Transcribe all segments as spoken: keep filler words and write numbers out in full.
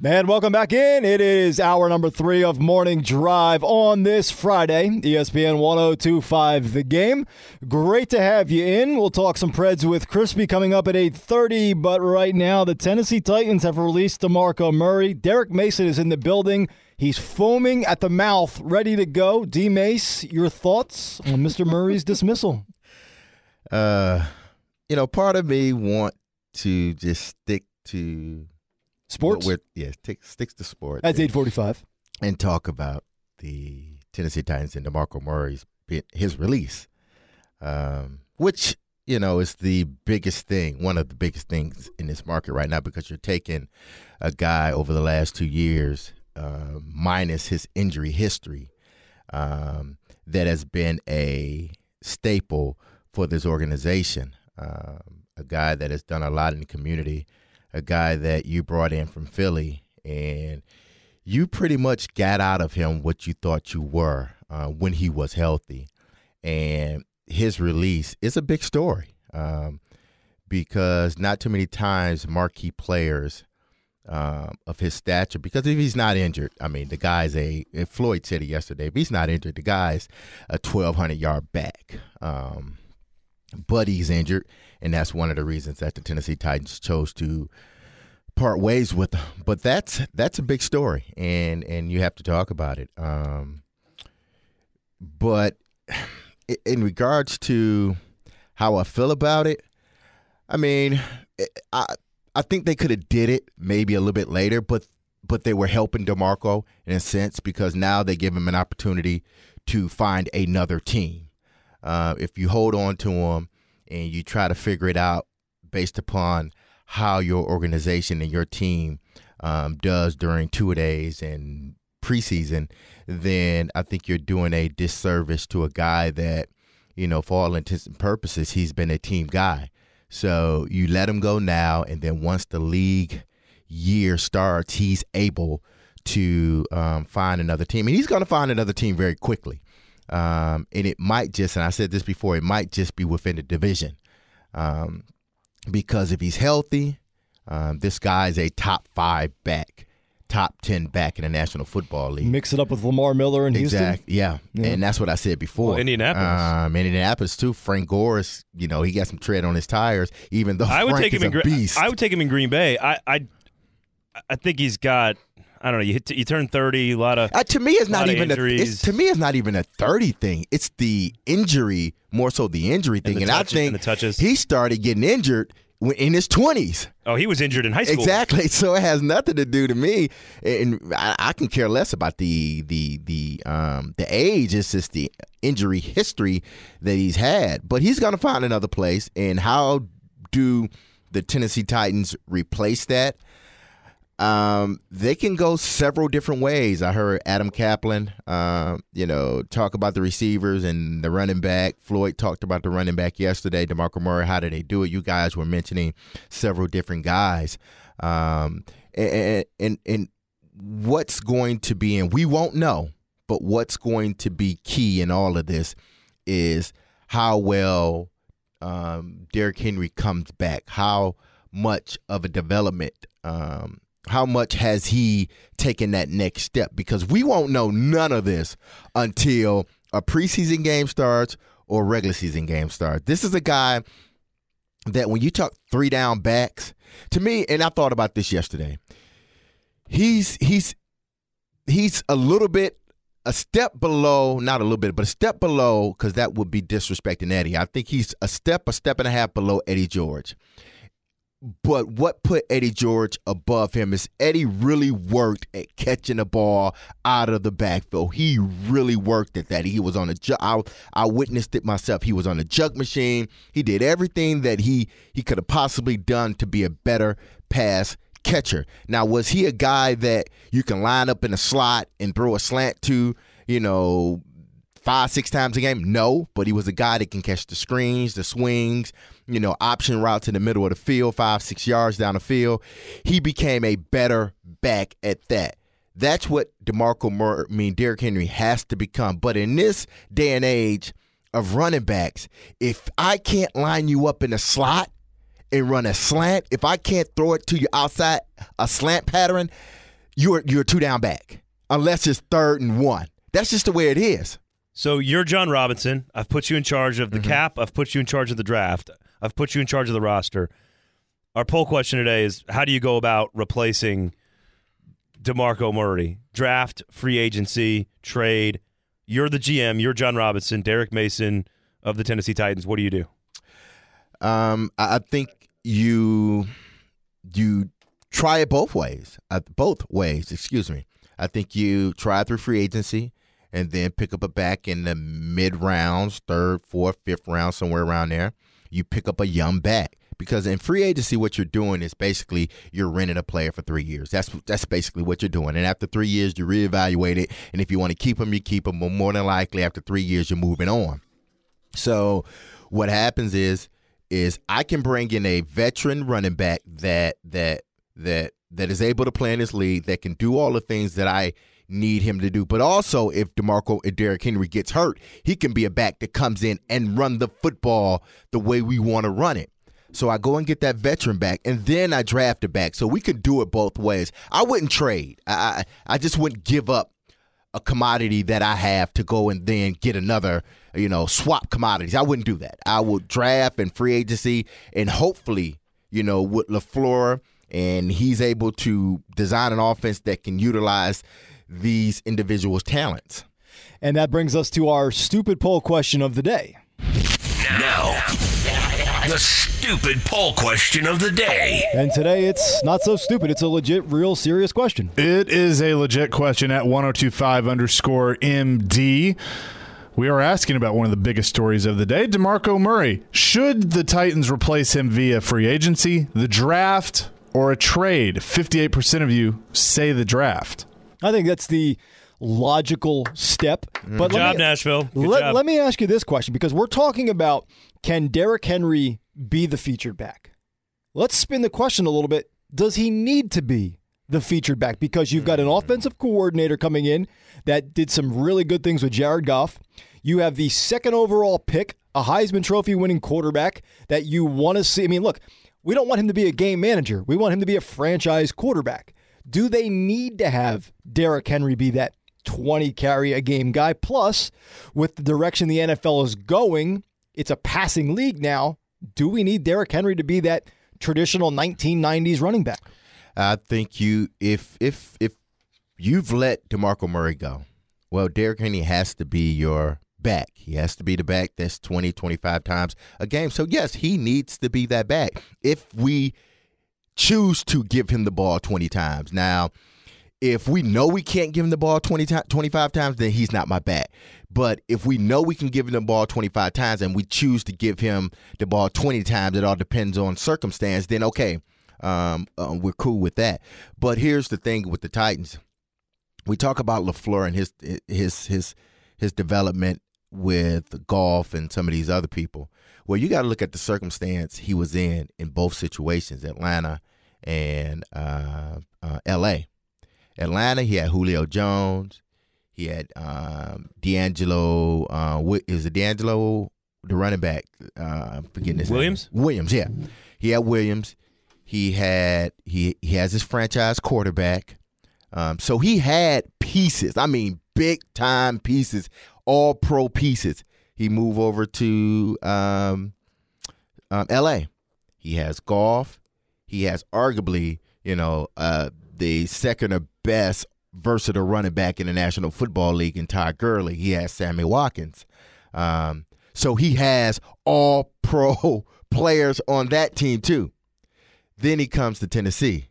And welcome back in. It is hour number three of Morning Drive on this Friday. E S P N one oh two point five The Game. Great to have you in. We'll talk some Preds with Crispy coming up at eight thirty. But right now, the Tennessee Titans have released DeMarco Murray. Derek Mason is in the building. He's foaming at the mouth, ready to go. D-Mace, your thoughts on Mister Murray's dismissal? Uh, you know, part of me want to just stick to sports. With, yeah, stick, sticks to sports. That's eight forty-five. And talk about the Tennessee Titans and DeMarco Murray's his release, um, which you know is the biggest thing, one of the biggest things in this market right now, because you're taking a guy over the last two years, uh, minus his injury history, um, that has been a staple for this organization, um, a guy that has done a lot in the community, a guy that you brought in from Philly, and you pretty much got out of him what you thought you were uh, when he was healthy. And his release is a big story um, because not too many times marquee players um, of his stature, because if he's not injured, I mean, the guy's a, Floyd said it yesterday, if he's not injured, the guy's a twelve hundred yard back. Um, but he's injured, and that's one of the reasons that the Tennessee Titans chose to part ways with him. But that's that's a big story, and and you have to talk about it. Um, but in regards to how I feel about it, I mean, I I think they could have did it maybe a little bit later, but but they were helping DeMarco in a sense, because now they give him an opportunity to find another team. Uh, if you hold on to him and you try to figure it out based upon how your organization and your team um, does during two-a-days and preseason, then I think you're doing a disservice to a guy that, you know, for all intents and purposes, he's been a team guy. So you let him go now, and then once the league year starts, he's able to um, find another team. And he's going to find another team very quickly. Um, and it might just, and I said this before, it might just be within the division. Um, because if he's healthy, um, this guy's a top five back, top ten back in the National Football League. Mix it up with Lamar Miller in exactly. Houston. Yeah. yeah, and that's what I said before. Well, Indianapolis. Um, Indianapolis, too. Frank Gore is, you know, he got some tread on his tires, even though I would Frank take him is in a Gre- beast. I would take him in Green Bay. I I, I think he's got, I don't know, you hit, you turn thirty, a lot of uh, to me, it's not even a, injuries. it's, to me, it's not even a thirty thing. It's the injury, more so the injury thing. And, and touch, I think and the touches. he started getting injured in his twenties. Oh, he was injured in high school. Exactly. So it has nothing to do to me, and I, I can care less about the the the um the age. It's just the injury history that he's had. But he's going to find another place. And how do the Tennessee Titans replace that? Um, they can go several different ways. I heard Adam Kaplan, um, you know, talk about the receivers and the running back. Floyd talked about the running back yesterday. DeMarco Murray, how did they do it? You guys were mentioning several different guys. Um, and, and, and what's going to be, and we won't know, but what's going to be key in all of this is how well um, Derrick Henry comes back, how much of a development um How much has he taken that next step? Because we won't know none of this until a preseason game starts or a regular season game starts. This is a guy that when you talk three down backs, to me, and I thought about this yesterday, he's he's he's a little bit, a step below, not a little bit, but a step below, because that would be disrespecting Eddie. I think he's a step, a step and a half below Eddie George. But what put Eddie George above him is Eddie really worked at catching the ball out of the backfield. He really worked at that. He was on a ju- I, I witnessed it myself. He was on a jug machine. He did everything that he, he could have possibly done to be a better pass catcher. Now, was he a guy that you can line up in a slot and throw a slant to, you know, five, six times a game? No, but he was a guy that can catch the screens, the swings, you know, option routes in the middle of the field, five, six yards down the field. He became a better back at that. That's what DeMarco Murray, I mean, Derrick Henry has to become. But in this day and age of running backs, if I can't line you up in a slot and run a slant, if I can't throw it to you outside a slant pattern, you're you're two down back unless it's third and one. That's just the way it is. So you're John Robinson. I've put you in charge of the Mm-hmm. cap. I've put you in charge of the draft. I've put you in charge of the roster. Our poll question today is, how do you go about replacing DeMarco Murray? Draft, free agency, trade. You're the G M. You're John Robinson. Derek Mason of the Tennessee Titans. What do you do? Um, I I think you you try it both ways. Uh, both ways, excuse me. I think you try through free agency and then pick up a back in the mid rounds, third, fourth, fifth round, somewhere around there. You pick up a young back. Because in free agency, what you're doing is basically you're renting a player for three years. That's that's basically what you're doing. And after three years, you reevaluate it. And if you want to keep him, you keep him. But more than likely, after three years, you're moving on. So what happens is is I can bring in a veteran running back that that that that is able to play in this league, that can do all the things that I need him to do. But also, if DeMarco and Derrick Henry gets hurt, he can be a back that comes in and run the football the way we want to run it. So I go and get that veteran back, and then I draft a back. So we can do it both ways. I wouldn't trade. I I, I just wouldn't give up a commodity that I have to go and then get another, you know, swap commodities. I wouldn't do that. I would draft and free agency, and hopefully, you know, with LaFleur, and he's able to design an offense that can utilize these individuals' talents. And that brings us to our stupid poll question of the day. Now, the stupid poll question of the day. And today it's not so stupid. It's a legit, real, serious question. It is a legit question at ten twenty-five underscore M D. We are asking about one of the biggest stories of the day, DeMarco Murray. Should the Titans replace him via free agency, the draft, or a trade? fifty-eight percent of you say the draft. I think that's the logical step. But Good let job, me, Nashville. Good let, job. let me ask you this question, because we're talking about, can Derrick Henry be the featured back? Let's spin the question a little bit. Does he need to be the featured back? Because you've got an offensive coordinator coming in that did some really good things with Jared Goff. You have the second overall pick, a Heisman Trophy winning quarterback that you want to see. I mean, look, we don't want him to be a game manager. We want him to be a franchise quarterback. Do they need to have Derrick Henry be that twenty carry a game guy? Plus, with the direction the N F L is going, it's a passing league now. Do we need Derrick Henry to be that traditional nineteen nineties running back? I think you, if if if you've let DeMarco Murray go, well, Derrick Henry has to be your back. He has to be the back that's twenty, twenty-five times a game. So, yes, he needs to be that back if we choose to give him the ball twenty times. Now, if we know we can't give him the ball twenty, twenty-five times, then he's not my back. But if we know we can give him the ball twenty-five times and we choose to give him the ball twenty times, it all depends on circumstance, then okay, um, uh, we're cool with that. But here's the thing with the Titans. We talk about LaFleur and his his his his development with Goff and some of these other people. Well, you got to look at the circumstance he was in in both situations, Atlanta and uh, uh, L A. Atlanta, he had Julio Jones. He had um, D'Angelo. Uh, is it D'Angelo, the running back? Uh, I'm forgetting his Williams? name. Williams, yeah. He had Williams. He had he he has his franchise quarterback. Um, so he had pieces. I mean, big time pieces, all pro pieces. He moved over to um, um, L A. He has Goff. He has arguably, you know, uh, the second or best versatile running back in the National Football League in Todd Gurley. He has Sammy Watkins. Um, so he has all pro players on that team too. Then he comes to Tennessee.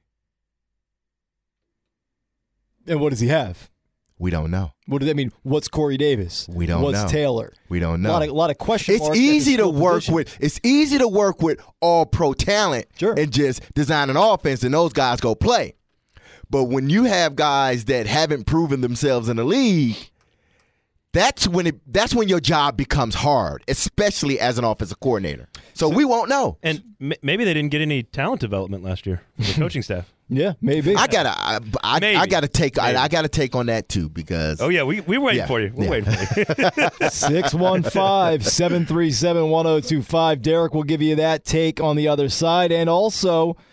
And what does he have? We don't know. What does that mean? What's Corey Davis? We don't What's know. Taylor? We don't know. A lot of, a lot of question It's marks at easy the to skill work position. with. It's easy to work with all pro talent Sure. and just design an offense, and those guys go play. But when you have guys that haven't proven themselves in the league, that's when it. That's when your job becomes hard, especially as an offensive coordinator. So, we won't know. And m- maybe they didn't get any talent development last year from the coaching staff. Yeah, maybe. I gotta. I, I, Maybe. I gotta take. I, Maybe. I gotta take on that too because. Oh, yeah, we, we're waiting Yeah. for you. We're Yeah. waiting for you. six one five, seven three seven, one oh two five. Derek will give you that take on the other side. And also,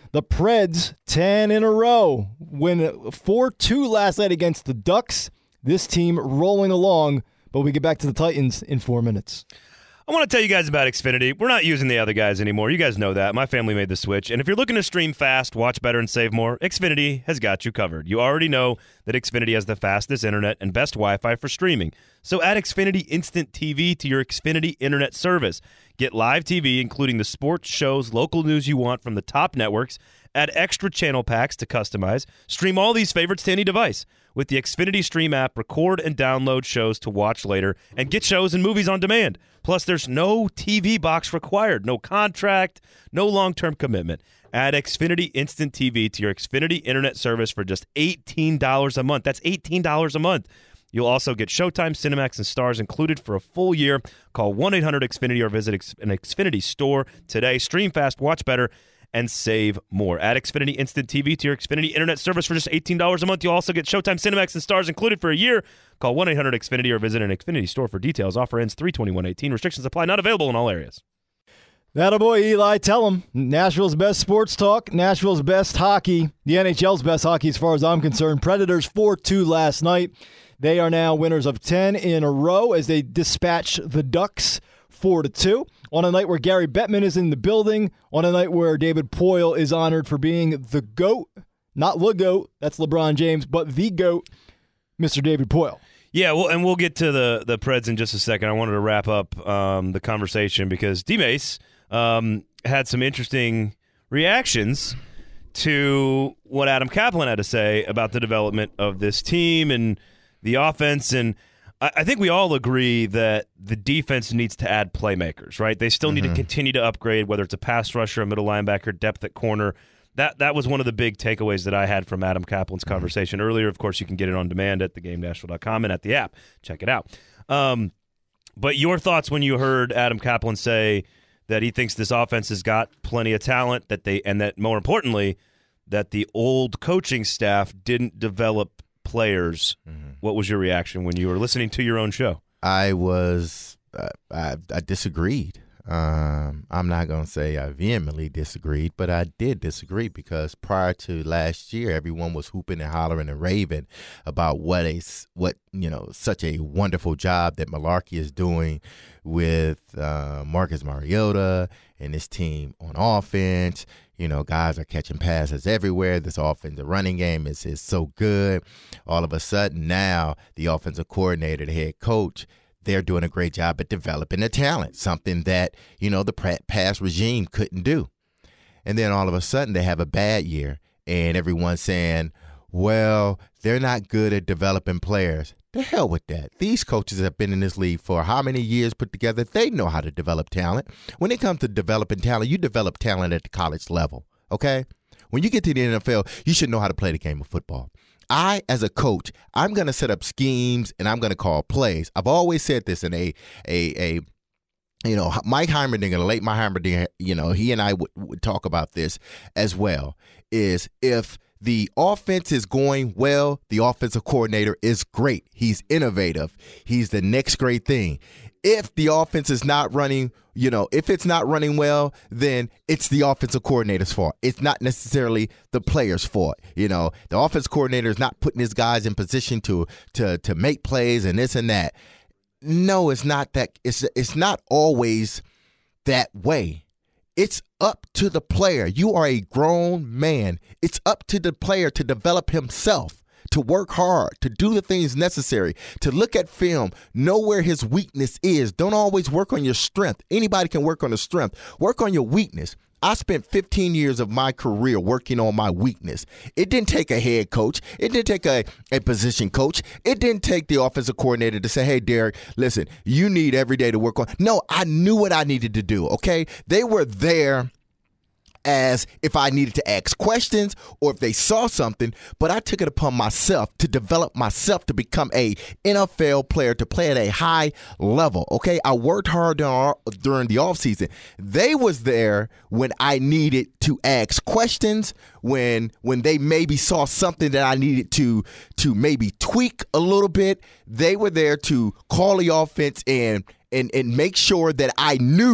The Preds, ten in a row, win four two last night against the Ducks. This team rolling along, but we get back to the Titans in four minutes. I want to tell you guys about Xfinity. We're not using the other guys anymore. You guys know that. My family made the switch. And if you're looking to stream fast, watch better, and save more, Xfinity has got you covered. You already know that Xfinity has the fastest internet and best Wi-Fi for streaming. So add Xfinity Instant T V to your Xfinity internet service. Get live T V, including the sports, shows, local news you want from the top networks. Add extra channel packs to customize. Stream all these favorites to any device. With the Xfinity Stream app, record and download shows to watch later and get shows and movies on demand. Plus, there's no T V box required, no contract, no long-term commitment. Add Xfinity Instant T V to your Xfinity internet service for just eighteen dollars a month. That's eighteen dollars a month. You'll also get Showtime, Cinemax, and Stars included for a full year. Call one eight hundred X Finity or visit an Xfinity store today. Stream fast, watch better, and save more. Add Xfinity Instant T V to your Xfinity internet service for just eighteen dollars a month. You'll also get Showtime, Cinemax, and Stars included for a year. Call one eight hundred X Finity or visit an Xfinity store for details. Offer ends three twenty-one eighteen. Restrictions apply. Not available in all areas. That a boy, Eli. Tell him. Nashville's best sports talk. Nashville's best hockey. The N H L's best hockey as far as I'm concerned. Predators four two last night. They are now winners of ten in a row as they dispatch the Ducks four to two. On a night where Gary Bettman is in the building, on a night where David Poile is honored for being the GOAT, not the GOAT, that's LeBron James, but the GOAT, Mister David Poile. Yeah, well, and we'll get to the, the Preds in just a second. I wanted to wrap up um, the conversation because D-Mace um, had some interesting reactions to what Adam Kaplan had to say about the development of this team and the offense, and I think we all agree that the defense needs to add playmakers, right? They still need mm-hmm. to continue to upgrade, whether it's a pass rusher, a middle linebacker, depth at corner. That that was one of the big takeaways that I had from Adam Kaplan's mm-hmm. conversation earlier. Of course, you can get it on demand at the game nashville dot com and at the app. Check it out. Um, but your thoughts when you heard Adam Kaplan say that he thinks this offense has got plenty of talent, that they and that more importantly, that the old coaching staff didn't develop players. Mm-hmm. What was your reaction when you were listening to your own show? I was, uh, I, I disagreed. Um, I'm not going to say I vehemently disagreed, but I did disagree because prior to last year, everyone was hooping and hollering and raving about what a, what, you know, such a wonderful job that Mularkey is doing with uh, Marcus Mariota and his team on offense. You know, guys are catching passes everywhere. This offensive running game is, is so good. All of a sudden now the offensive coordinator, the head coach, they're doing a great job at developing the talent, something that, you know, the past regime couldn't do. And then all of a sudden they have a bad year and everyone's saying, well, they're not good at developing players. The hell with that. These coaches have been in this league for how many years put together? They know how to develop talent. When it comes to developing talent, you develop talent at the college level, okay? When you get to the N F L, you should know how to play the game of football. I, as a coach, I'm going to set up schemes and I'm going to call plays. I've always said this in a a a you know, Mike Heimerdinger, the late Mike Heimerdinger, you know, he and I would, would talk about this as well, is if the offense is going well, the offensive coordinator is great. He's innovative. He's the next great thing. If the offense is not running, you know, if it's not running well, then it's the offensive coordinator's fault. It's not necessarily the player's fault. You know, the offense coordinator is not putting his guys in position to to to make plays and this and that. No, it's not that. It's it's not always that way. It's up to the player. You are a grown man. It's up to the player to develop himself, to work hard, to do the things necessary, to look at film, know where his weakness is. Don't always work on your strength. Anybody can work on the strength. Work on your weakness. I spent fifteen years of my career working on my weakness. It didn't take a head coach. It didn't take a, a position coach. It didn't take the offensive coordinator to say, hey, Derek, listen, you need every day to work on. No, I knew what I needed to do, okay? They were there as if I needed to ask questions or if they saw something, but I took it upon myself to develop myself to become a N F L player, to play at a high level, okay? I worked hard during the offseason. They was there when I needed to ask questions, when when they maybe saw something that I needed to to maybe tweak a little bit. They were there to call the offense and and and make sure that I knew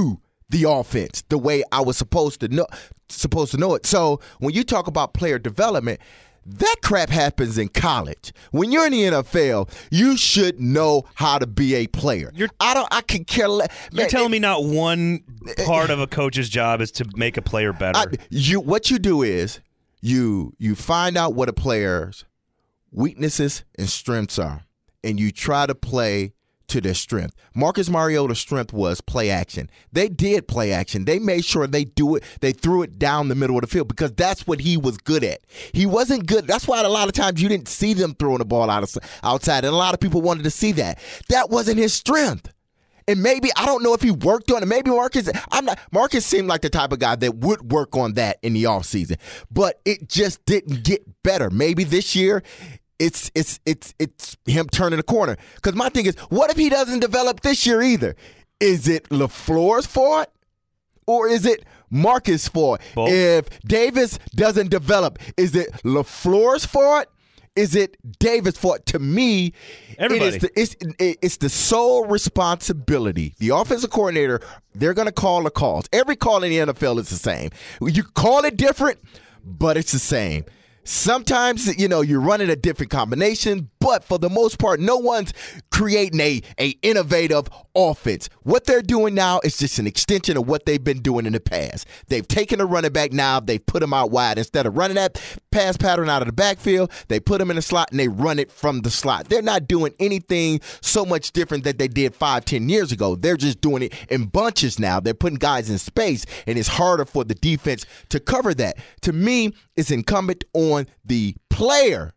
the offense the way I was supposed to know supposed to know it. So when you talk about player development, that crap happens in college. When you're in the N F L, you should know how to be a player. You're, I don't. I can care less. You're Man, telling it, me not one part of a coach's job is to make a player better. I, you what you do is you you find out what a player's weaknesses and strengths are, and you try to play to their strength. Marcus Mariota's strength was play action. They did play action. They made sure they do it. They threw it down the middle of the field because that's what he was good at. He wasn't good. That's why a lot of times you didn't see them throwing the ball out of, outside, and a lot of people wanted to see that. That wasn't his strength. And maybe, I don't know if he worked on it. Maybe Marcus, I'm not, Marcus seemed like the type of guy that would work on that in the offseason. But it just didn't get better. Maybe this year, It's it's it's it's him turning the corner. Because my thing is, what if he doesn't develop this year either? Is it LaFleur's fault or is it Marcus' fault? Both. If Davis doesn't develop, is it LaFleur's fault? Is it Davis' fault? To me, Everybody. it is the, it's it's the sole responsibility. The offensive coordinator, they're going to call the calls. Every call in the N F L is the same. You call it different, but it's the same. Sometimes, you know, you're running a different combination, but for the most part, no one's creating a, a innovative offense. What they're doing now is just an extension of what they've been doing in the past. They've taken a running back now, they've put him out wide. Instead of running that pass pattern out of the backfield, they put him in the slot and they run it from the slot. They're not doing anything so much different that they did five, ten years ago. They're just doing it in bunches now. They're putting guys in space, and it's harder for the defense to cover that. To me, it's incumbent on the player.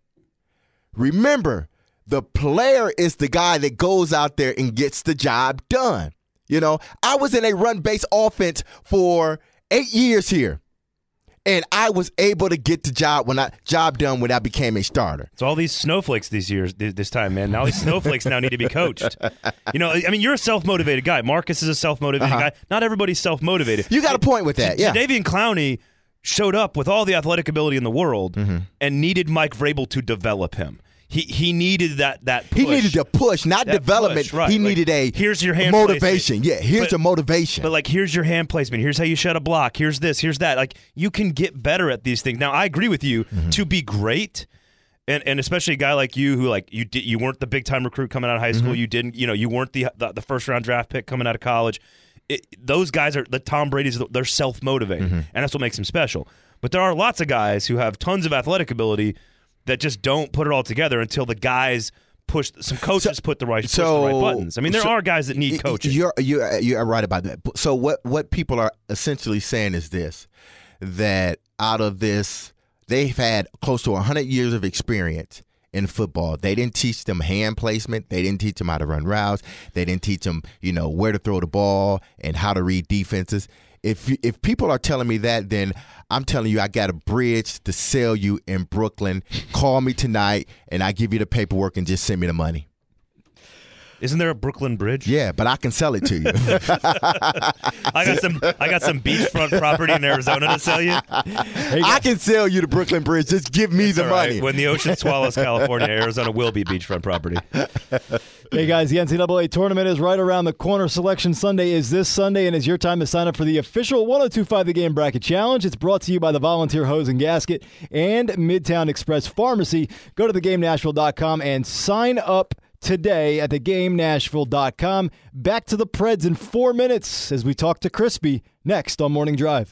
Remember, the player is the guy that goes out there and gets the job done. You know, I was in a run-based offense for eight years here, and I was able to get the job when I job done when I became a starter. It's all these snowflakes these years, this time, man. Now these snowflakes now need to be coached. You know, I mean, you're a self-motivated guy. Marcus is a self-motivated Uh-huh. guy. Not everybody's self-motivated. You got a point with that, yeah. Davian Clowney showed up with all the athletic ability in the world Mm-hmm. and needed Mike Vrabel to develop him. He he needed that that push. He needed to push, not That development. push, right. He Like, needed a here's your hand motivation. placement. Yeah, here's But- your motivation. But like, here's your hand placement. Here's how you shut a block. Here's this. Here's that. Like, you can get better at these things. Now, I agree with you. Mm-hmm. To be great, and and especially a guy like you who like you did you weren't the big time recruit coming out of high school. Mm-hmm. You didn't. You know, you weren't the the, the first round draft pick coming out of college. It, those guys are the Tom Brady's. They're self motivated, Mm-hmm. and that's what makes them special. But there are lots of guys who have tons of athletic ability that just don't put it all together until the guys push. Some coaches So- put the right push so- the right buttons. I mean, there so- are guys that need coaching. You're you're you're right about that. So what what people are essentially saying is this: that out of this, they've had close to one hundred years of experience in football. They didn't teach them hand placement. They didn't teach them how to run routes. They didn't teach them, you know, where to throw the ball and how to read defenses. If you, if people are telling me that, then I'm telling you I got a bridge to sell you in Brooklyn. Call me tonight, and I give you the paperwork and just send me the money. Isn't there a Brooklyn Bridge? Yeah, but I can sell it to you. I got some. I got some beachfront property in Arizona to sell you. I can sell you the Brooklyn Bridge. Just give me the All right. money. When the ocean swallows California, Arizona will be beachfront property. Hey guys, the N C double A tournament is right around the corner. Selection Sunday is this Sunday, and it's your time to sign up for the official one oh two point five The Game Bracket Challenge. It's brought to you by the Volunteer Hose and Gasket and Midtown Express Pharmacy. Go to the game nashville dot com and sign up today at the game nashville dot com. Back to the Preds in four minutes as we talk to Crispy next on Morning Drive.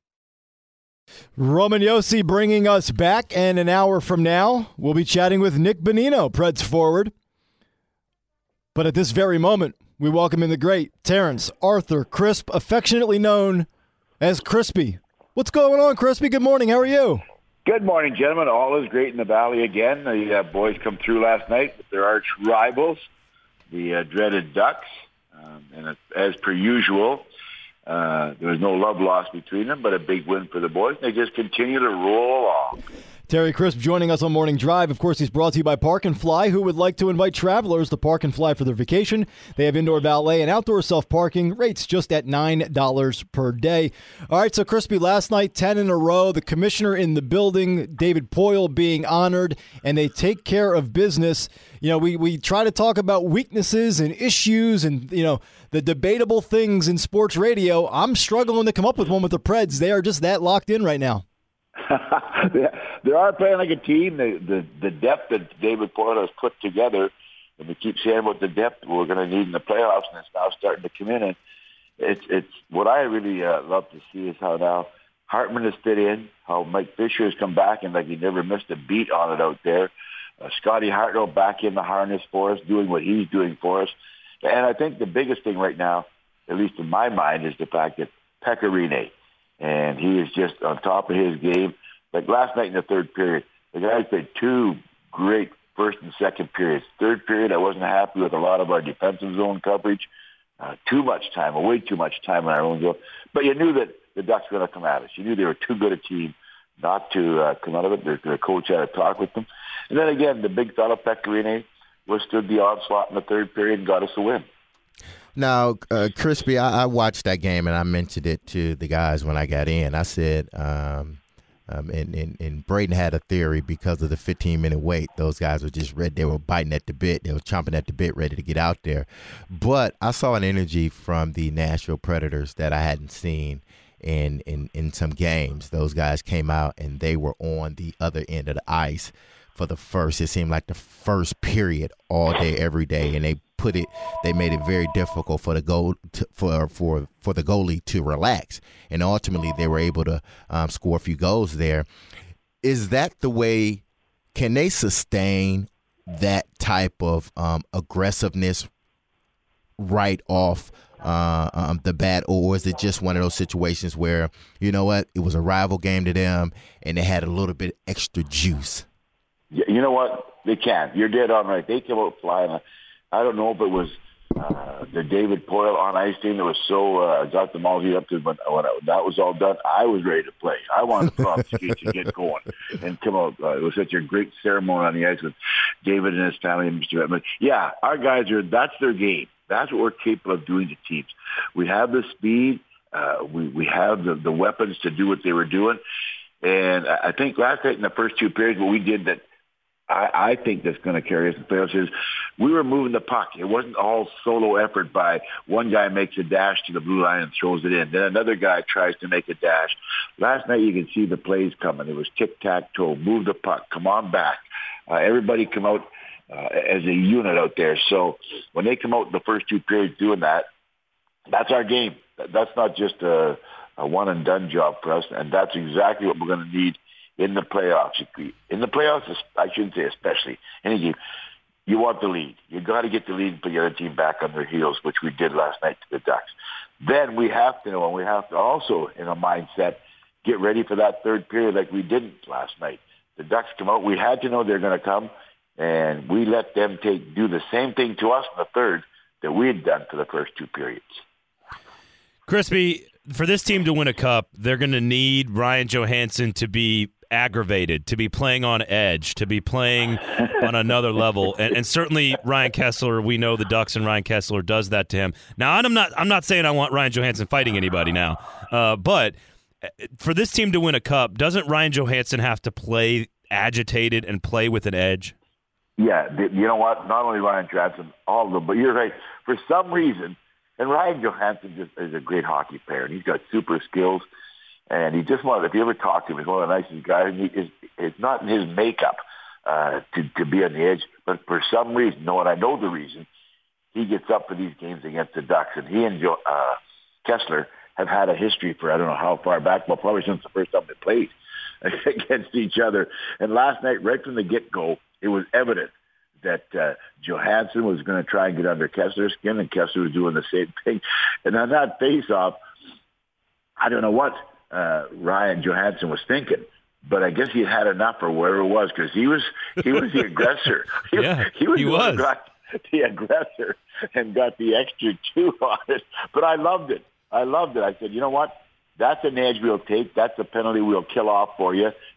Roman Josi bringing us back, and an hour from now, we'll be chatting with Nick Bonino, Preds forward. But at this very moment, we welcome in the great Terrence Arthur Crisp, affectionately known as Crispy. What's going on, Crispy? Good morning. How are you? Good morning, gentlemen. All is great in the Valley again. The uh, boys come through last night with their arch rivals, the uh, dreaded Ducks. Um, and as, as per usual, uh, there was no love lost between them, but a big win for the boys. They just continue to roll along. Terry Crisp joining us on Morning Drive. Of course, he's brought to you by Park and Fly, who would like to invite travelers to Park and Fly for their vacation. They have indoor valet and outdoor self-parking rates just at nine dollars per day. All right, so Crispy, last night, ten in a row, the commissioner in the building, David Poile, being honored, and they take care of business. You know, we, we try to talk about weaknesses and issues and, you know, the debatable things in sports radio. I'm struggling to come up with one with the Preds. They are just that locked in right now. They are playing like a team. The, the the depth that David Poile has put together, and we keep saying about the depth we're going to need in the playoffs, and it's now starting to come in. And it's it's what I really uh, love to see is how now Hartman has fit in, how Mike Fisher has come back and like he never missed a beat on it out there. Uh, Scotty Hartnell back in the harness for us, doing what he's doing for us. And I think the biggest thing right now, at least in my mind, is the fact that Pekka Rinne, and he is just on top of his game. Like last night in the third period, the guys played two great first and second periods. Third period, I wasn't happy with a lot of our defensive zone coverage. Uh, too much time, way too much time in our own zone. But you knew that the Ducks were going to come at us. You knew they were too good a team not to uh, come out of it. The, the coach had a talk with them. And then again, the big fella, Pekka Rinne, withstood the onslaught in the third period and got us a win. Now, uh, Crispy, I, I watched that game, and I mentioned it to the guys when I got in. I said, um, um, and, and, and Braden had a theory because of the fifteen-minute wait. Those guys were just ready. They were biting at the bit. They were chomping at the bit, ready to get out there. But I saw an energy from the Nashville Predators that I hadn't seen in, in, in some games. Those guys came out, and they were on the other end of the ice for the first, it seemed like the first period all day, every day, and they put it, they made it very difficult for the goal to, for for for the goalie to relax, and ultimately they were able to um, score a few goals there. Is that the way? Can they sustain that type of um, aggressiveness right off uh, um, the bat, or is it just one of those situations where, you know what, it was a rival game to them and they had a little bit extra juice? You know what? They can. You're dead on right. They came out flying. I don't know if it was uh, the David Poile on ice team that was so uh, got them all heat up to, but when that was all done, I was ready to play. I wanted to put on the skates and get going and come out. Uh, it was such a great ceremony on the ice with David and his family and Mister Edmund. Yeah, our guys are. That's their game. That's what we're capable of doing to teams. We have the speed. Uh, we we have the, the weapons to do what they were doing. And I think last night in the first two periods, what we did that I, I think that's going to carry us in the playoffs is we were moving the puck. It wasn't all solo effort by one guy makes a dash to the blue line and throws it in. Then another guy tries to make a dash. Last night you can see the plays coming. It was tic-tac-toe, move the puck, come on back. Uh, everybody come out uh, as a unit out there. So when they come out in the first two periods doing that, that's our game. That's not just a, a one-and-done job for us, and that's exactly what we're going to need in the playoffs. In the playoffs, I shouldn't say especially, any game, you want the lead. You got to get the lead and put the other team back on their heels, which we did last night to the Ducks. Then we have to know, and we have to also, in a mindset, get ready for that third period like we didn't last night. The Ducks come out. We had to know they're going to come, and we let them take do the same thing to us in the third that we had done for the first two periods. Crispy, for this team to win a cup, they're going to need Ryan Johansson to be aggravated, to be playing on edge, to be playing on another level, and, and certainly Ryan Kesler. We know the Ducks and Ryan Kesler does that to him. Now, I'm not. I'm not saying I want Ryan Johansson fighting anybody now, uh, but for this team to win a cup, doesn't Ryan Johansson have to play agitated and play with an edge? Yeah, you know what? Not only Ryan Johansson, all of them, but you're right. For some reason, and Ryan Johansson just is a great hockey player, and he's got super skills. And he just wanted, if you ever talk to him, he's one of the nicest guys. And he is, it's not in his makeup uh, to, to be on the edge, but for some reason, no, and I know the reason, he gets up for these games against the Ducks. And he and Joe, uh, Kesler have had a history for I don't know how far back, but probably since the first time they played against each other. And last night, right from the get-go, it was evident that uh, Johansson was going to try and get under Kessler's skin, and Kesler was doing the same thing. And on that face-off, I don't know what uh, Ryan Johansson was thinking, but I guess he had enough or wherever it was, because he was he was the aggressor. He, yeah, he was, he the, was. got the aggressor and got the extra two on it. But I loved it. I loved it. I said, you know what? That's an edge we'll take. That's a penalty we'll kill off for you.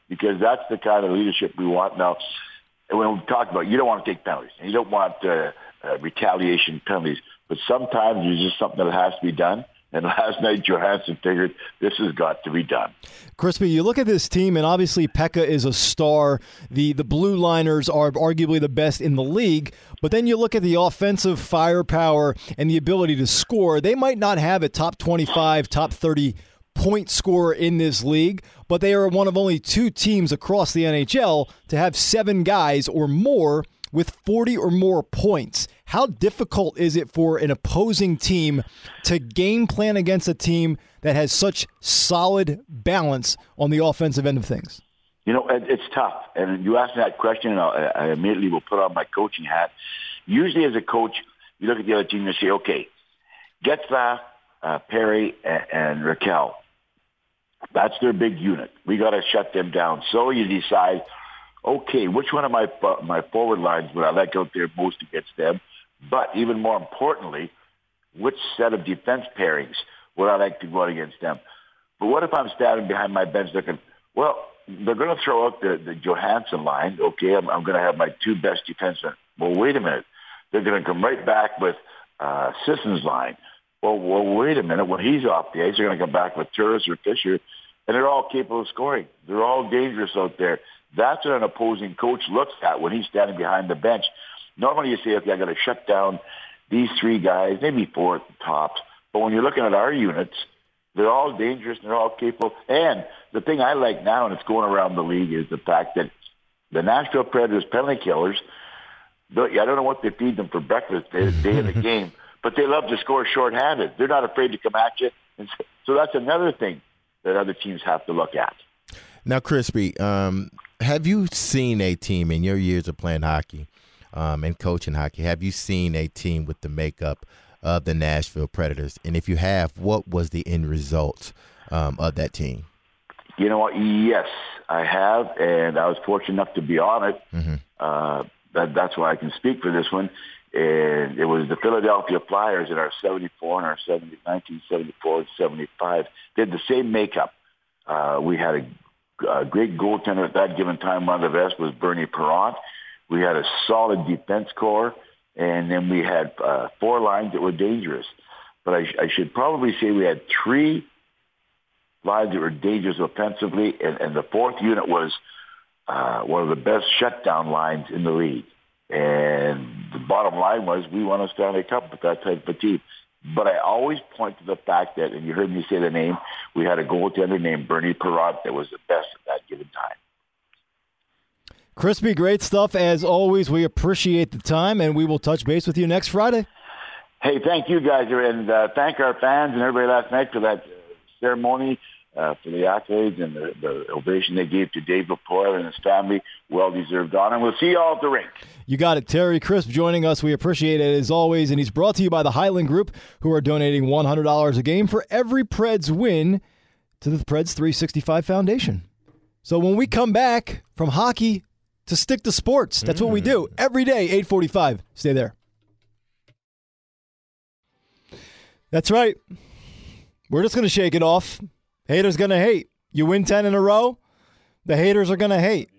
because that's the kind of leadership we want now. And when we talk about, you don't want to take penalties, and you don't want uh, uh, retaliation penalties, but sometimes there's just something that has to be done. And last night, Johansson figured this has got to be done. Crispy, you look at this team, and obviously Pekka is a star. The the Blue Liners are arguably the best in the league. But then you look at the offensive firepower and the ability to score. They might not have a top twenty-five, top thirty point scorer in this league, but they are one of only two teams across the N H L to have seven guys or more with forty or more points. How difficult is it for an opposing team to game plan against a team that has such solid balance on the offensive end of things? You know, it's tough. And you asked me that question, and I, I immediately will put on my coaching hat. Usually as a coach, you look at the other team and say, okay, Getzlaff, uh, Perry, and, and Raquel, that's their big unit. We got to shut them down. So you decide, okay, which one of my my forward lines would I like out there most against them? But even more importantly, which set of defense pairings would I like to go out against them? But what if I'm standing behind my bench looking, well, they're going to throw out the, the Johansson line. Okay, I'm, I'm going to have my two best defensemen. Well, wait a minute. They're going to come right back with uh, Sisson's line. Well, well, wait a minute. When he's off the ice, they're going to come back with Turris or Fisher, and they're all capable of scoring. They're all dangerous out there. That's what an opposing coach looks at when he's standing behind the bench. Normally you say, okay, I'm going to shut down these three guys, maybe four at the tops. But when you're looking at our units, they're all dangerous and they're all capable. And the thing I like now, and it's going around the league, is the fact that the Nashville Predators penalty killers, I don't know what they feed them for breakfast day, day of the game, but they love to score shorthanded. They're not afraid to come at you. And so that's another thing that other teams have to look at. Now, Crispy, um, have you seen a team in your years of playing hockey um, and coaching hockey, have you seen a team with the makeup of the Nashville Predators? And if you have, what was the end result um, of that team? You know what? Yes, I have, and I was fortunate enough to be on it. Mm-hmm. Uh, that, that's why I can speak for this one. And it was the Philadelphia Flyers in our seventy-four and our seventy, nineteen seventy-four and seventy-five did the same makeup. Uh, we had a, a great goaltender at that given time. One of the best was Bernie Perrant. We had a solid defense core, and then we had uh, four lines that were dangerous. But I, sh- I should probably say we had three lines that were dangerous offensively, and, and the fourth unit was uh, one of the best shutdown lines in the league. And the bottom line was we won a Stanley Cup with that type of team. But I always point to the fact that, and you heard me say the name, we had a goaltender named Bernie Perrant that was the best at that given time. Crispy, great stuff as always. We appreciate the time, and we will touch base with you next Friday. Hey, thank you guys, and uh, thank our fans and everybody last night for that uh, ceremony, uh, for the accolades and the, the ovation they gave to Dave Lapoyle and his family. Well-deserved honor. We'll see you all at the rink. You got it. Terry Crisp joining us. We appreciate it as always, and he's brought to you by the Highland Group, who are donating one hundred dollars a game for every Preds win to the Preds three sixty-five Foundation. So when we come back from hockey to stick to sports, that's mm. what we do every day, eight forty-five. Stay there. That's right. We're just going to shake it off. Haters going to hate. You win ten in a row, the haters are going to hate.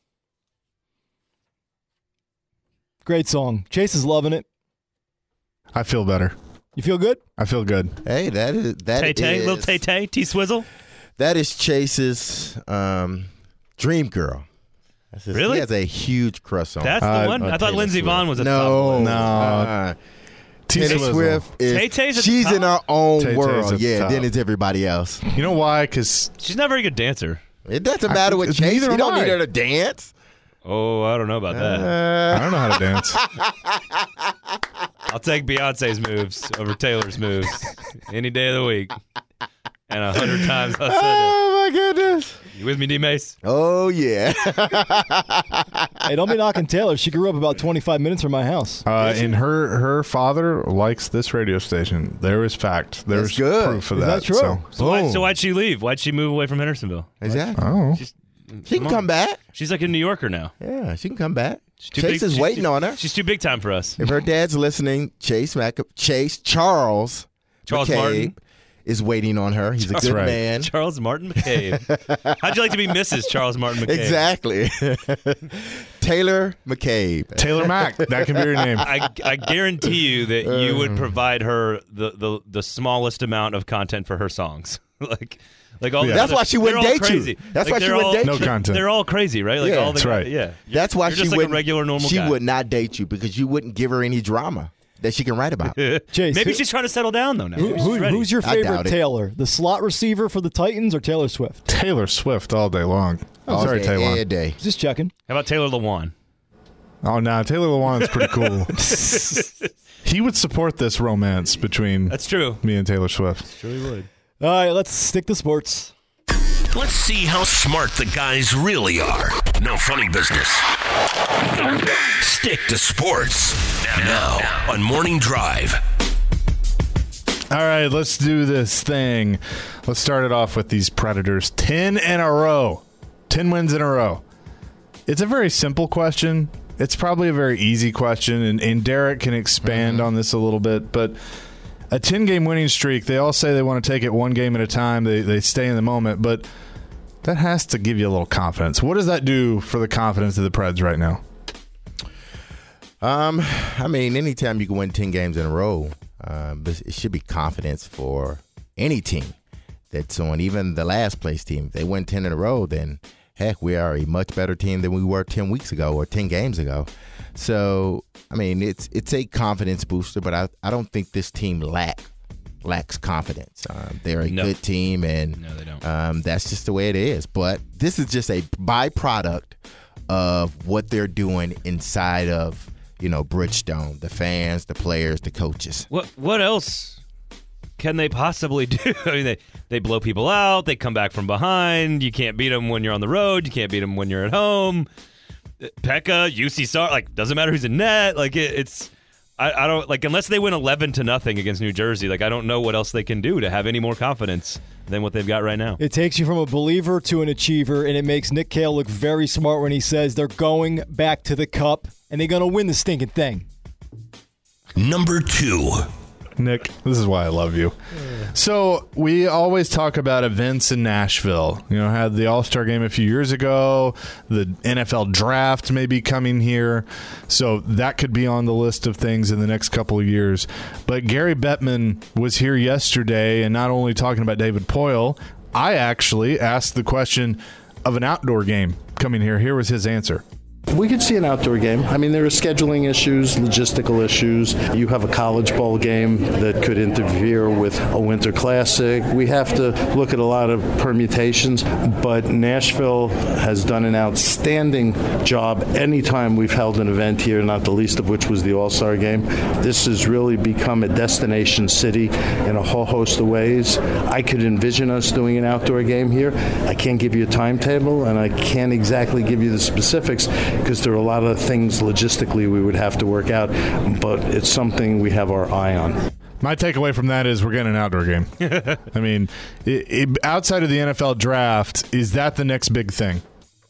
Great song. Chase is loving it. I feel better. You feel good? I feel good. Hey, that is that Tay Tay, is little Tay Tay, T Swizzle. That is Chase's um, dream girl. That's his, really? He has a huge crush on. That's uh, the one. I thought Taylor Lindsey Swift. Vonn was a no, top no. Uh, Taylor Swift is. Tay-Tay's at the she's top? in her own Tay-Tay's world. at the Yeah, top. then it's everybody else. You know why? Because she's not a very good dancer. It doesn't matter with I- Chase. neither You am don't I. need her to dance. Oh, I don't know about that. Uh, I don't know how to dance. I'll take Beyonce's moves over Taylor's moves any day of the week. And a hundred times I said it. oh my goodness. You with me, D Mace? Oh yeah. Hey, don't be knocking Taylor. She grew up about twenty-five minutes from my house. Uh, and her her father likes this radio station. There is fact. There's That's good. proof of Is that. that true? So, So, why, Boom. so why'd she leave? Why'd she move away from Hendersonville? Exactly. oh, She's, She can on. come back. She's like a New Yorker now. Yeah, she can come back. She's too Chase big- is she's waiting too- on her. She's too big time for us. If her dad's listening, Chase Mac, Chase Charles, Charles McCabe Martin. is waiting on her. He's a That's good right. man. Charles Martin McCabe. How'd you like to be Missus Charles Martin McCabe? Exactly. Taylor McCabe. Taylor Mack. That can be your name. I, I guarantee you that you Uh. would provide her the, the, the smallest amount of content for her songs. like like all Yeah. the That's other- why she wouldn't they're all date you. crazy. That's Like, why she they're wouldn't all- date No you. content. They're all crazy, right? Like Yeah, all the that's right. Yeah. That's why You're she just like a wouldn't- regular normal She guy. would not date you because you wouldn't give her any drama that she can write about. Chase, Maybe who- she's trying to settle down though now. Who, Maybe who- she's ready. who's your I favorite doubt it. Taylor? The slot receiver for the Titans or Taylor Swift? Taylor Swift all day long. Oh, All sorry, day, Taylor. every day. Just checking. How about Taylor Lewan? Oh, no. Taylor Lewan's pretty cool. He would support this romance between That's true. me and Taylor Swift. Sure he would. All right, let's stick to sports. Let's see how smart the guys really are. No funny business. Stick to sports. Now on Morning Drive. All right, let's do this thing. Let's start it off with these Predators. ten in a row. ten wins in a row. It's a very simple question. It's probably a very easy question, and, and Derek can expand Mm-hmm. on this a little bit. But a ten-game winning streak, they all say they want to take it one game at a time. They, they stay in the moment, but that has to give you a little confidence. What does that do for the confidence of the Preds right now? Um, I mean, anytime you can win ten games in a row, um, this- it should be confidence for any team that's on. Even the last place team, if they win ten in a row, then heck, we are a much better team than we were ten weeks ago or ten games ago. So, I mean, it's it's a confidence booster, but I, I don't think this team lack lacks confidence. Um, they're a No. good team, and No, they don't. um, that's just the way it is. But this is just a byproduct of what they're doing inside of, you know, Bridgestone, the fans, the players, the coaches. What what else can they possibly do? I mean, they, they blow people out. They come back from behind. You can't beat them when you're on the road. You can't beat them when you're at home. Pekka, U C Sar, like doesn't matter who's in net. Like it, it's, I, I don't like unless they win eleven to nothing against New Jersey. Like I don't know what else they can do to have any more confidence than what they've got right now. It takes you from a believer to an achiever, and it makes Nick Cale look very smart when he says they're going back to the cup, and they're going to win the stinking thing. Number two. Nick, this is why I love you. So we always talk about events in Nashville. You know, had the All-Star game a few years ago. The N F L draft may be coming here. So that could be on the list of things in the next couple of years. But Gary Bettman was here yesterday, and not only talking about David Poile, I actually asked the question of an outdoor game coming here. Here was his answer. We could see an outdoor game. I mean, there are scheduling issues, logistical issues. You have a college bowl game that could interfere with a winter classic. We have to look at a lot of permutations, but Nashville has done an outstanding job anytime we've held an event here, not the least of which was the All-Star game. This has really become a destination city in a whole host of ways. I could envision us doing an outdoor game here. I can't give you a timetable, and I can't exactly give you the specifics, because there are a lot of things logistically we would have to work out, but it's something we have our eye on. My takeaway from that is we're getting an outdoor game. I mean, it, it, outside of the N F L draft, is that the next big thing?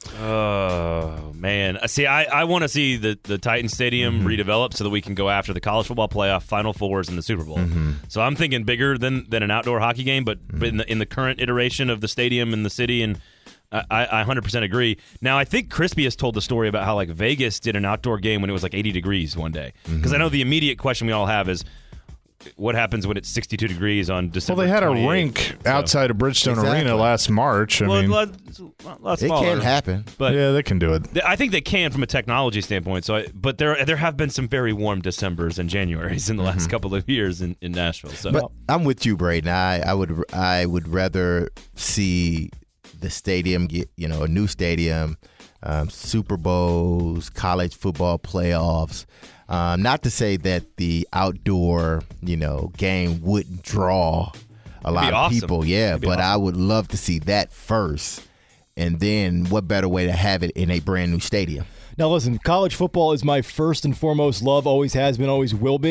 Oh man! See, I, I want to see the the Titan Stadium Mm-hmm. redeveloped so that we can go after the college football playoff, Final Fours, and the Super Bowl. Mm-hmm. So I'm thinking bigger than, than an outdoor hockey game, but Mm-hmm. in the in the current iteration of the stadium and the city, and I, I one hundred percent agree. Now I think Crispy has told the story about how like Vegas did an outdoor game when it was like eighty degrees one day. Because Mm-hmm. I know the immediate question we all have is, what happens when it's sixty-two degrees on Well, December? they had a twenty-eighth? rink So- outside of Bridgestone Exactly. Arena last March. I Well, mean, a lot, a lot It smaller, can happen. but yeah, they can do it. Th- I think they can from a technology standpoint. So, I, but there there have been some very warm Decembers and Januaries in the last couple of years in, in Nashville. So, But I'm with you, Braden. I, I would I would rather see the stadium get, you know, a new stadium, um, Super Bowls, college football playoffs. Um, not to say that the outdoor, you know, game wouldn't draw a lot be of awesome. people. Yeah, It'd be but I awesome. would love to see that first. And then what better way to have it in a brand new stadium? Now, listen, college football is my first and foremost love, always has been, always will be.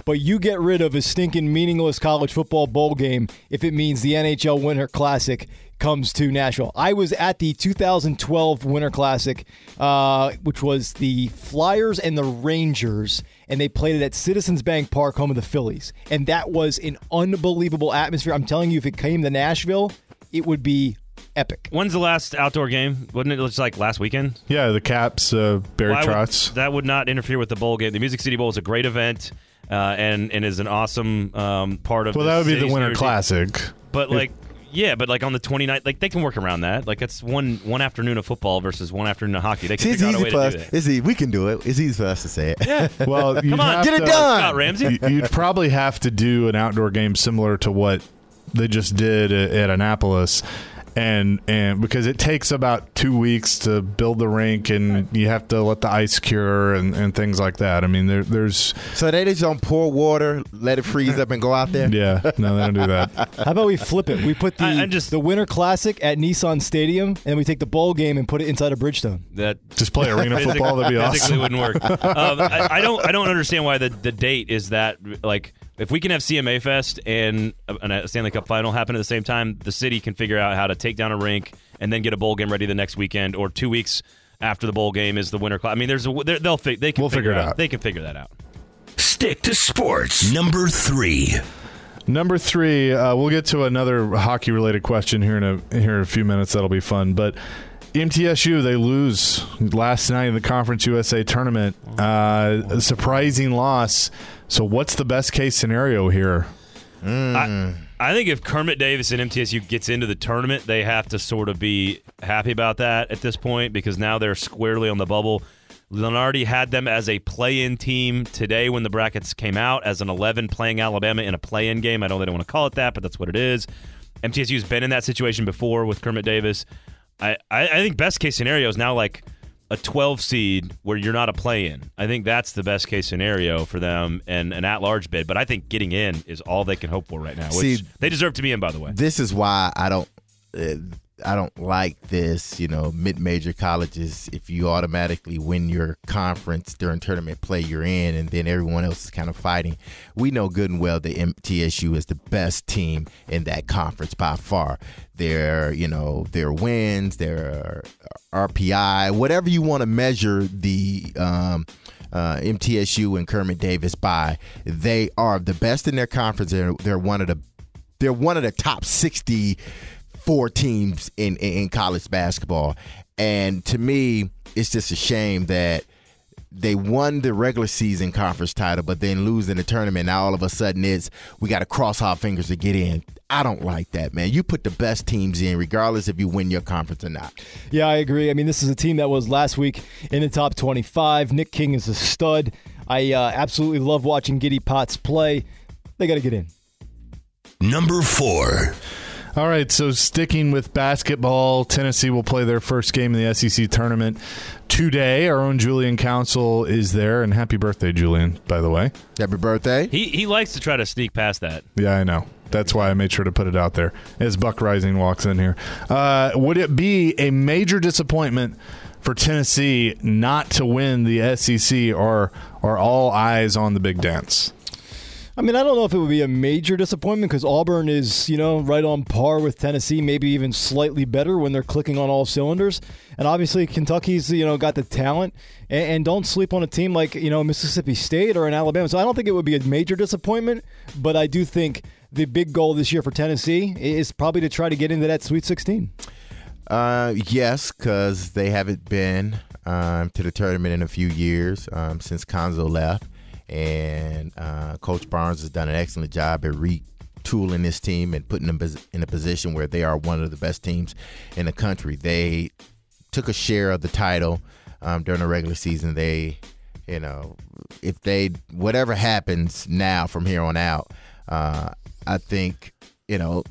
but you get rid of a stinking meaningless college football bowl game if it means the N H L Winter Classic comes to Nashville. I was at the two thousand twelve Winter Classic, uh, which was the Flyers and the Rangers, and they played it at Citizens Bank Park, home of the Phillies. And that was an unbelievable atmosphere. I'm telling you, if it came to Nashville, it would be epic. When's the last outdoor game? Wasn't it just like last weekend? Yeah, the Caps, uh, Barry Why would- Trotz. that would not interfere with the bowl game. The Music City Bowl is a great event uh, and, and is an awesome um, part of Well, the that would be the city's Winter energy. Classic. But like, yeah, but like on the twenty-ninth, like they can work around that. Like it's one one afternoon of football versus one afternoon of hockey. They can See, it's figure out a easy way for to us. do that. It's easy. We can do it. It's easy for us to say it. Yeah, Well, you'd come on, have get it to- done. Scott Ramsey. You- You'd probably have to do an outdoor game similar to what they just did at, at Annapolis. And and because it takes about two weeks to build the rink, and you have to let the ice cure and, and things like that. I mean, there, there's So they just don't pour water, let it freeze up, and go out there. yeah, no, they don't do that. How about we flip it? We put the I- I'm just- the Winter Classic at Nissan Stadium, and we take the bowl game and put it inside of Bridgestone. That Just play arena physic- football. That'd be physically awesome. wouldn't work. um, I, I don't. I don't understand why the, the date is that. Like, if we can have C M A Fest and a, and a Stanley Cup final happen at the same time, the city can figure out how to take down a rink and then get a bowl game ready the next weekend, or two weeks after the bowl game is the Winter Classic. I mean, there's a they're- they'll fi- they can We'll figure it out. out. They can figure that out. Stick to sports. Number three. Number three, uh, we'll get to another hockey-related question here in a here in a few minutes. That'll be fun. But M T S U, they lose last night in the Conference U S A tournament. Uh, a surprising loss. So what's the best case scenario here? I, I think if Kermit Davis and M T S U gets into the tournament, they have to sort of be happy about that at this point, because now they're squarely on the bubble. Lenardi had them as a play-in team today when the brackets came out, as an eleven playing Alabama in a play-in game. I know they don't want to call it that, but that's what it is. M T S U's been in that situation before with Kermit Davis. I, I, I think best case scenario is now like a twelve seed where you're not a play-in. I think that's the best case scenario for them, and an at-large bid. But I think getting in is all they can hope for right now, which See, they deserve to be in, by the way. This is why I don't. Uh, I don't like this, you know, mid-major colleges. If you automatically win your conference during tournament play, you're in, and then everyone else is kind of fighting. We know good and well that M T S U is the best team in that conference by far. Their, you know, their wins, their R P I, whatever you want to measure the um, uh, M T S U and Kermit Davis by, they are the best in their conference. They're, they're one of the they're one of the top sixty. Four teams in, in, in college basketball. And to me, it's just a shame that they won the regular season conference title, but then lose in the tournament. Now all of a sudden it's, we got to cross our fingers to get in. I don't like that, man. You put the best teams in, regardless if you win your conference or not. Yeah, I agree. I mean, this is a team that was last week in the top twenty-five. Nick King is a stud. I uh, absolutely love watching Giddy Potts play. They got to get in. Number four. All right, so sticking with basketball, Tennessee will play their first game in the S E C tournament today. Our own Julian Council is there, and happy birthday, Julian, by the way. Happy birthday. He he likes to try to sneak past that. Yeah, I know. That's why I made sure to put it out there as Buck Rising walks in here. Uh, would it be a major disappointment for Tennessee not to win the S E C, or are all eyes on the Big Dance? I mean, I don't know if it would be a major disappointment, because Auburn is, you know, right on par with Tennessee, maybe even slightly better when they're clicking on all cylinders. And obviously Kentucky's, you know, got the talent. And, and don't sleep on a team like, you know, Mississippi State or an Alabama. So I don't think it would be a major disappointment, but I do think the big goal this year for Tennessee is probably to try to get into that Sweet sixteen. Uh, yes, because they haven't been um, to the tournament in a few years um, since Conzo left. And uh, Coach Barnes has done an excellent job at retooling this team and putting them in a position where they are one of the best teams in the country. They took a share of the title um, during the regular season. They, you know, if they, whatever happens now from here on out, uh, I think, you know,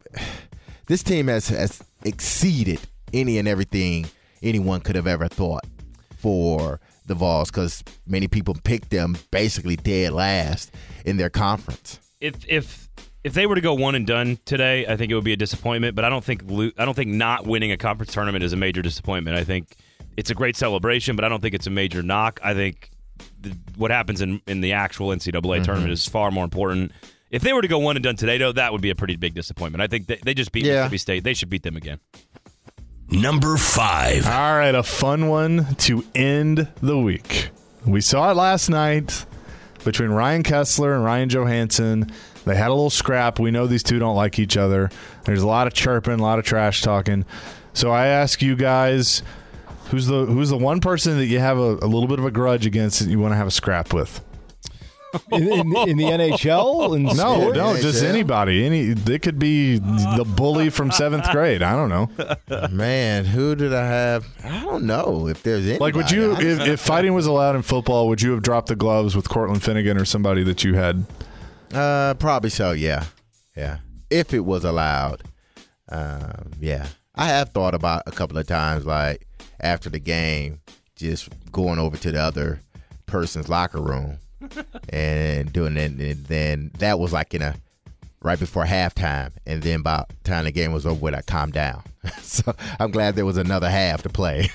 this team has, has exceeded any and everything anyone could have ever thought for the Vols, because many people picked them basically dead last in their conference. If if if they were to go one and done today, I think it would be a disappointment. But I don't think lo- I don't think not winning a conference tournament is a major disappointment. I think it's a great celebration, but I don't think it's a major knock. I think the, what happens in, in the actual N C double A Mm-hmm. tournament is far more important. If they were to go one and done today, though, that would be a pretty big disappointment. I think they, they just beat Yeah. Mississippi State. They should beat them again. Number five. All right, a fun one to end the week. We saw it last night between Ryan Kessler and Ryan Johansson. They had a little scrap. We know these two don't like each other. There's a lot of chirping, a lot of trash talking. So I ask you guys, who's the who's the one person that you have a, a little bit of a grudge against that you want to have a scrap with? In, in, in the N H L? In No, sports? no, just N H L? anybody. Any, it could be the bully from seventh grade. I don't know. Man, who did I have? I don't know if there's any. Like, would you, if, if fighting was allowed in football, would you have dropped the gloves with Cortland Finnegan or somebody that you had? Uh, probably so. Yeah, yeah. If it was allowed, um, yeah. I have thought about a couple of times, like after the game, just going over to the other person's locker room and doing it. And then that was like in a right before halftime, and then by the time the game was over with, I calmed down. So I'm glad there was another half to play.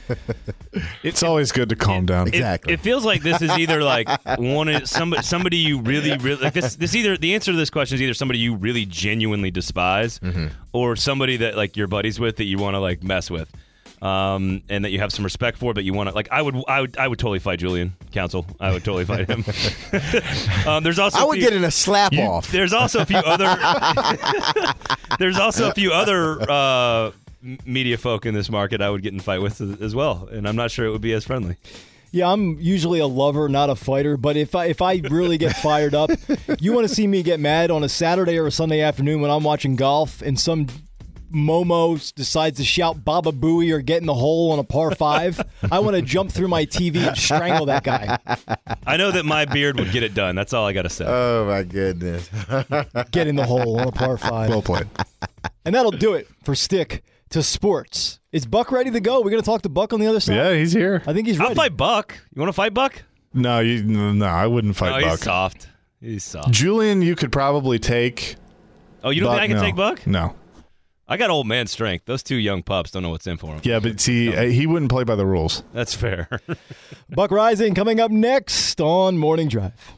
It's always good to calm down. It- Exactly. It, feels like this is either like one of somebody somebody you really really like this. This either the answer to this question is either somebody you really genuinely despise, Mm-hmm. or somebody that like you're buddies with that you want to like mess with, um, and that you have some respect for, but you want to like. I would I would I would totally fight Julian Council. I would totally fight him. um, there's also I would a few- get in a slap you- off. There's also a few other. There's also a few other uh, m- media folk in this market I would get in a fight with as, as well, and I'm not sure it would be as friendly. Yeah, I'm usually a lover, not a fighter. But if I if I really get fired up, you want to see me get mad on a Saturday or a Sunday afternoon when I'm watching golf and some Momo decides to shout Baba Booey or get in the hole on a par five. I want to jump through my T V and strangle that guy. I know that my beard would get it done. That's all I got to say. Oh my goodness. Get in the hole on a par five. Well played. And that'll do it for Stick to Sports. Is Buck ready to go? We're going to talk to Buck on the other side? Yeah, he's here. I think he's ready. I'll fight Buck. You want to fight Buck? No, you, no, I wouldn't Oh, fight he's Buck. soft. He's soft. Julian, you could probably take. Oh, you don't Buck, think I can no. take Buck? No. I got old man strength. Those two young pups don't know what's in for them. Yeah, but see, uh, he wouldn't play by the rules. That's fair. Buck Rising coming up next on Morning Drive.